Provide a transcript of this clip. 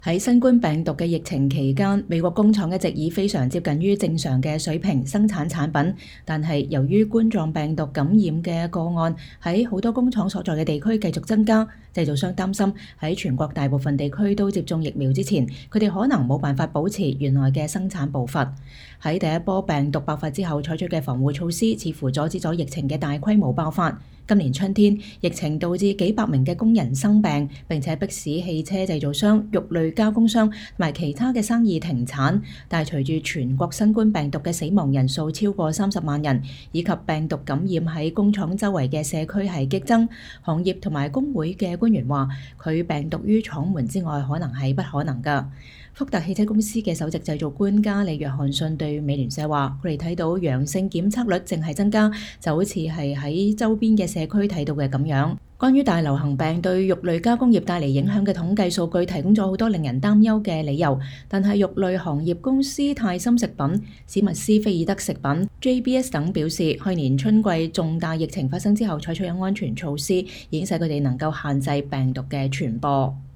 喺新冠病毒嘅疫情期間，美國工廠一直以非常接近於正常嘅水平生產產品，但係由於冠狀病毒感染嘅個案喺好多工廠所在嘅地區繼續增加，製造商擔心喺全國大部分地區都接種疫苗之前，佢哋可能冇辦法保持原來嘅生產步伐。喺第一波病毒爆發之後採取嘅防護措施，似乎阻止咗疫情嘅大規模爆發。今年春天，疫情導致幾百名嘅工人生病，並且迫使汽車製造商、肉類加工商同埋其他嘅生意停產。但係隨住全國新冠病毒嘅死亡人數超過30萬人，以及病毒感染喺工廠周圍嘅社區係激增，行業同埋工會嘅官員話，佢病毒於廠門之外可能係不可能㗎。福特汽車公司嘅首席製造官加里約翰遜對美聯社話，佢哋睇到陽性檢測率淨係增加，就好似係喺周邊嘅社區睇到嘅咁樣。關於大流行病對肉類加工業帶嚟影響嘅統計數據提供咗好多令人擔憂嘅理由，但係肉類行業公司泰森食品、史密斯菲爾德食品、JBS 等表示，去年春季重大疫情發生之後採取咗安全措施，已經使佢哋能夠限制病毒嘅傳播。